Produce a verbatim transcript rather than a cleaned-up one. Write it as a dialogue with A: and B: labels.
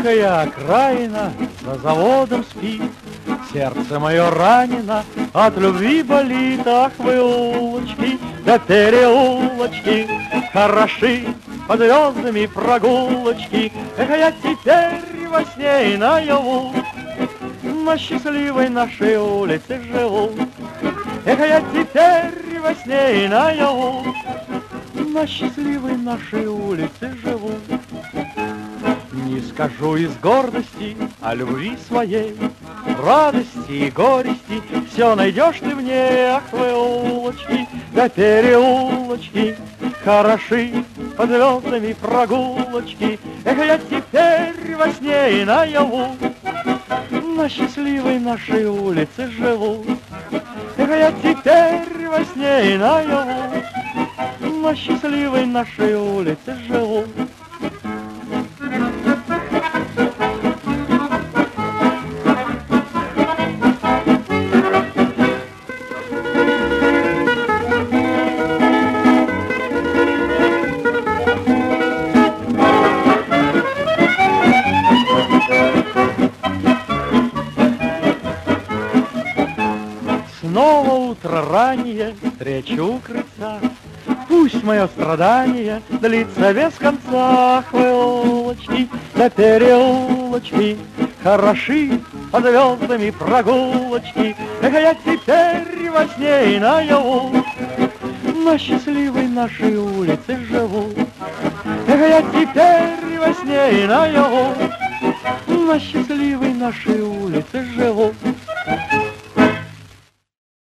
A: Тихая окраина за заводом спит, сердце мое ранено, от любви болит. Ах, вы улочки, да переулочки, хороши под звездами прогулочки. Эх, я теперь во сне и наяву на счастливой нашей улице живу. Эх, я теперь во сне и наяву на счастливой нашей улице живу. Не скажу из гордости о любви своей, радости и горести все найдешь ты в ней. Ах, вы улочки, да переулочки, хороши под звездами прогулочки. Эх, я теперь во сне и наяву на счастливой нашей улице живу. Эх, я теперь во сне и наяву на счастливой нашей улице живу. Снова утро раннее, встреча у крыльца. Пусть мое страдание длится без конца. Ах, вы улочки, да переулочки, хороши под звездами прогулочки. Эх, я теперь во сне и наяву на счастливой нашей улице живу. Эх, я теперь во сне и наяву на счастливой нашей улице живу.